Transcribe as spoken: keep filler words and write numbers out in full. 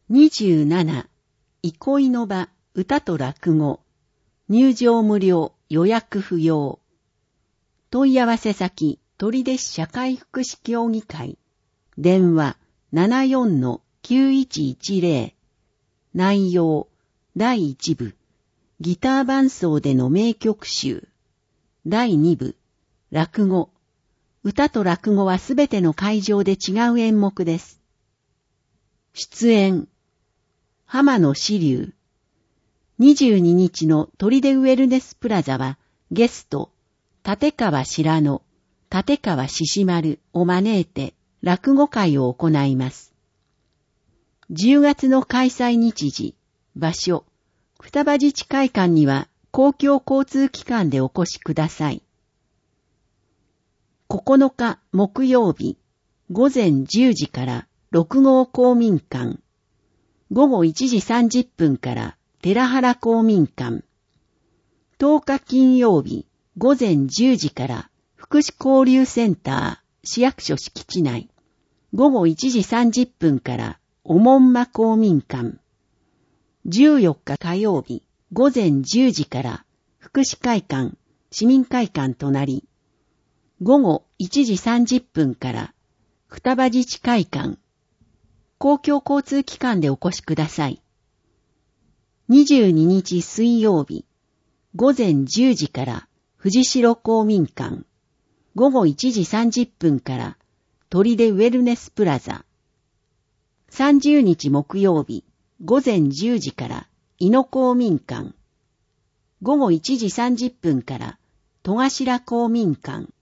にじゅうなな、憩いの場、歌と落語。入場無料、予約不要。問い合わせ先、取手市社会福祉協議会。電話 ななよんのきゅういちいちゼロ。内容、だいいち部、ギター伴奏での名曲集。だいに部、落語。歌と落語はすべての会場で違う演目です。出演、浜野志龍。にじゅうににちの取手ウェルネスプラザはゲスト、立川白野、立川獅子丸を招いて落語会を行います。じゅうがつの開催日時、場所、双葉自治会館には公共交通機関でお越しください。ここのか木曜日、ごぜんじゅうじから六号公民館、ごごいちじさんじゅっぷんから寺原公民館、とおか金曜日、ごぜんじゅうじから福祉交流センター、市役所敷地内、ごごいちじさんじゅっぷんからおもんま公民館、じゅうよっか火曜日、ごぜんじゅうじから福祉会館、市民会館となり、ごごいちじさんじゅっぷんから双葉自治会館、公共交通機関でお越しください。にじゅうににち水曜日、ごぜんじゅうじから藤代公民館、ごごいちじさんじゅっぷんから取手ウェルネスプラザ。さんじゅうにち木曜日、ごぜんじゅうじから井野公民館、ごごいちじさんじゅっぷんから戸頭公民館、